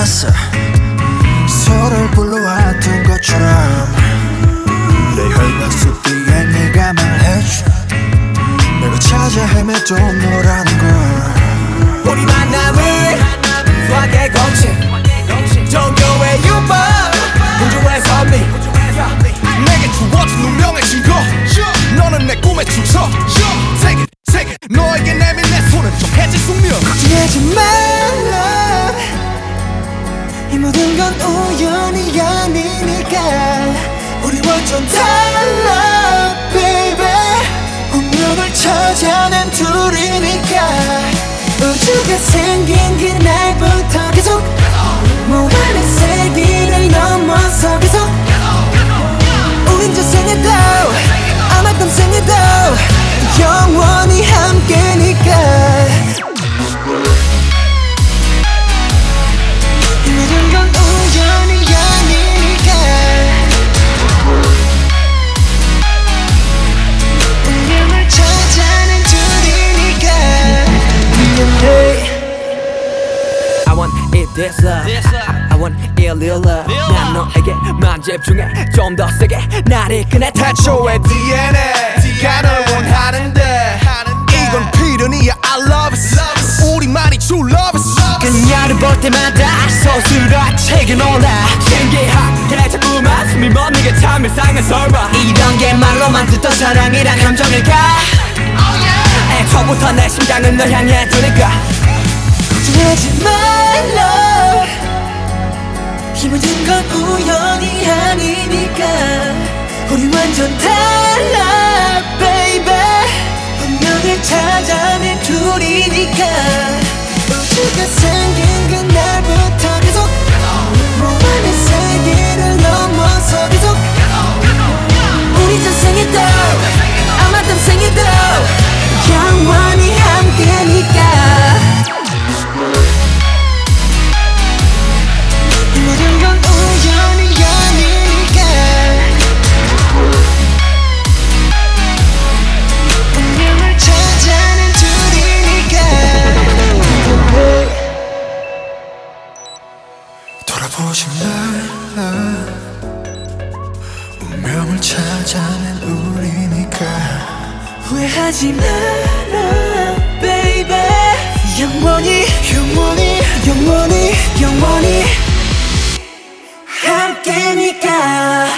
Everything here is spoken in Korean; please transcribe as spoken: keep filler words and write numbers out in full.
않았어. 서로를 불러왔던 것처럼 내 혈관 속 뒤에 네가 말해줘. 내가 찾아 헤매도 너라는 걸. 우리 만남을 수학의 공식 종교의 유법 우주의 선미 내게 주어진 운명의 증거. 너는 내 꿈의 주석. Take it, take it. 너에게 내민 내 손은 좀 해질 숙명. 걱정하지 말라. 이 모든 건 우연이 아니니까. 우리 완전 달라 baby. 운명을 찾아낸 둘이니까. 우주가 생긴 그날부터 계속 무한의 세기를 넘어서 계속 우린 저 생에도 아마 땀 생에도 영원히 함께니까. 이 모든 건 우연이 아니니까. 운명을 찾아낸 둘이니까. 미안해. I want it this love I want it real love 난 너에게만 집중해 좀 더 세게 나를 이끄네 태초의 디엔에이 가 널 원하는데 이건 필연이야. I love it. 우리만이 true love it. 그녀를 볼 때마다 서술아 책에 놀라 신기하게 자꾸만 숨이 멎는 게 참 일상의 설마 이런 게 말로만 듣던 사랑이란 감정일까. 애초부터 내 심장은 널 향해 두니까 걱정하지 말라. 이 모든 건 우연이 아니니까. 우리 완전 달라 baby. 운명을 찾아낸 둘이니까. 우주가 생긴 그날부터 계속 무한의 세계를 넘어서 계속 우리 저 생에도 아마 땀 생에도 영원히 함께니까. 이 모든 건 우연이 아니니까. 운명을 찾아낸 둘이니까. 돌아보지 말라. 운명을 찾아낸 우리니까. 후회하지 마라 baby. 영원히 영원히 영원히 영원히 함께니까.